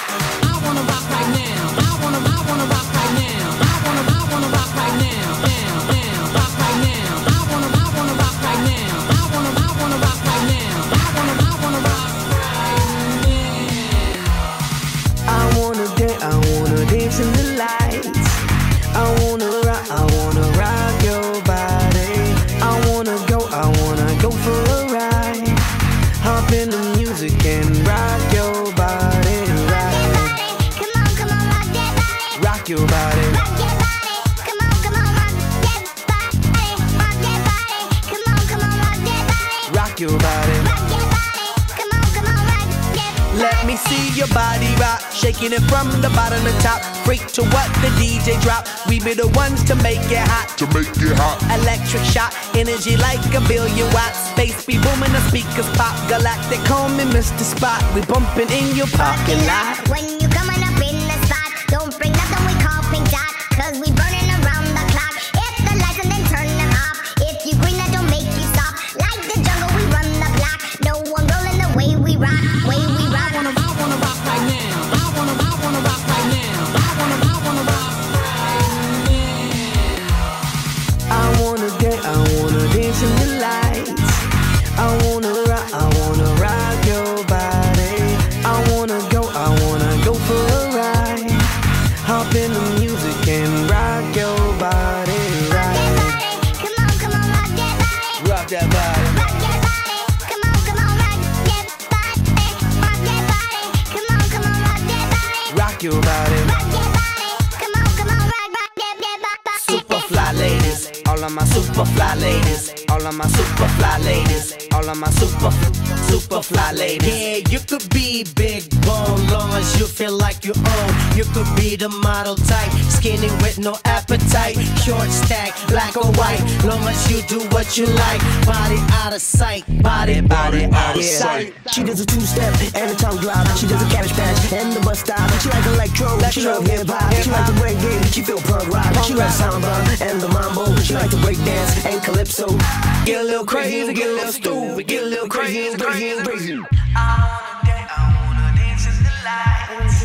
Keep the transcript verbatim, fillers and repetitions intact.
In the lights, I wanna rock, I wanna rock your body. I wanna go, I wanna go for a ride. Hop in the music and rock your body, right? Come on, come on, rock that body. Rock your body. Rock that body. Come on, come on, rock that body. Rock that body. Come on, come on, rock that body. Rock your body. Rock that body. Come on, come on, rock that body. Let me see your body rock, shaking it from the bottom to top. Freak to what the D J drop. We be the ones to make it hot. To make it hot. Electric shock, energy like a billion watts. Space be booming, the speakers pop. Galactic, call me Mister Spot. We bumping in your parking lot. When you coming up in the spot, don't bring nothing we call pink dot, cause we burning around the clock. Hit the lights and then turn them off. If you green, that don't make you stop. Like the jungle, we run the block. No one rolling the way we rock, way we rock. I wanna, I wanna rock right now. I wanna, I wanna rock right now. I wanna, I wanna rock right now. I wanna dance, I wanna dance in the lights. I wanna rock, I wanna rock your body. I wanna go, I wanna go for a ride. Hop in the music and rock your body, right? Come on, come on, rock that body. Rock that body. Rock that body. Come on, come on, rock that body. Rock that body. Come on, come on, rock that body. Rock your body. Rock that body. Come on, come on, rock, rock that, that body. Super fly ladies, all of my super fly ladies, all of my super fly ladies, all of my super, super fly ladies. Yeah, you could be big bone, long as you feel like you own. You could be the model type, skinny with no appetite, short stack, black or white, long as you do what you like. Body out of sight, body, body out of Yeah. sight. She does a two-step and a tongue drop. She does a cabbage patch and the bus stop. She like electro, she love hip-hop. She like to break game, she feel punk rock. She loves samba and the mambo. She like to break dance and calypso. Get a little crazy, get a little stupid, get a little crazy, crazy, crazy. I wanna dance, I wanna dance in the lights.